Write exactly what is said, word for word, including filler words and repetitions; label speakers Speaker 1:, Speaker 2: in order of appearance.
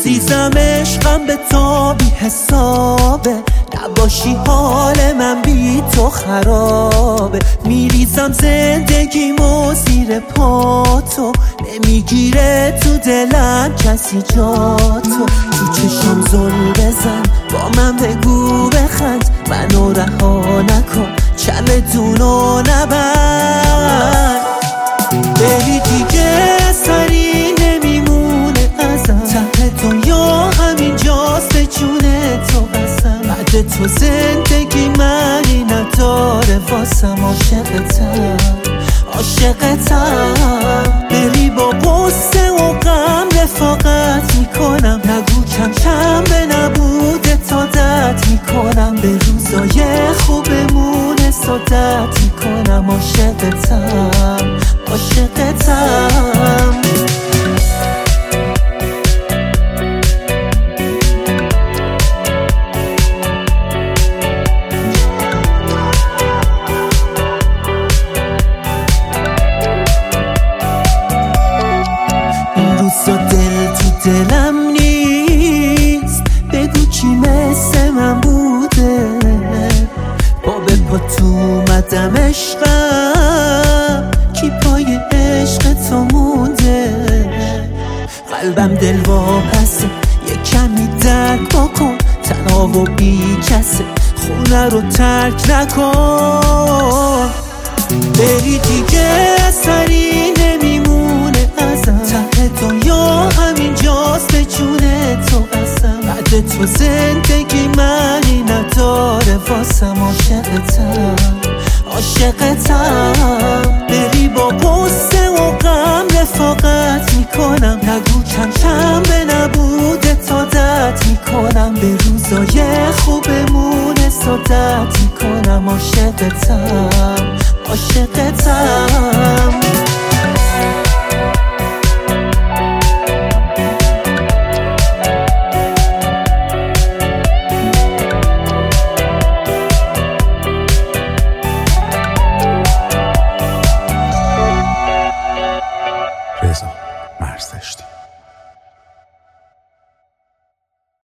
Speaker 1: عزیزم عشقم به تو بی حسابه، نباشی حال من بی تو خرابه. میریزم زندگیمو زیر پا تو، نمیگیره تو دلم کسی جا تو. تو چشم زل بزن با من بگو بخند، منو رها نکن چمدونو نبند. بری دیگه سری نمیمونه ازم، ته دنیا همین جاست به جون تو قسم. بعد تو زندگی معنی نداره واسم، عاشقتم عاشقتم. بری با غصه و غم رفاقت میکنم، نگو کم کم به نبود عادت میکنم. به روزای خوبمون عادت میکنم، عاشقتم عاشقتم. این روزا دل تو دلم نیست، بگو کی مثل من بوده. با به پا تو اومدم عشقم، کی پای عشق تو مونده. قلبم دل واپسه، یه کمی درک بکن. تنها و بی کسه، خونه رو ترک نکن. بری دیگه سری نمیمونه ازم، ته دنیا همین جاست به جون تو قسم. بعد تو زندگی معنی نداره واسم، عاشقتم عاشقتم. بری با غصه و غم رفاقت میکنم، نگو کم کم به نبود عادت میکنم. به روزای خوبمون عادت میکنم، عاشقتم عاشقتم.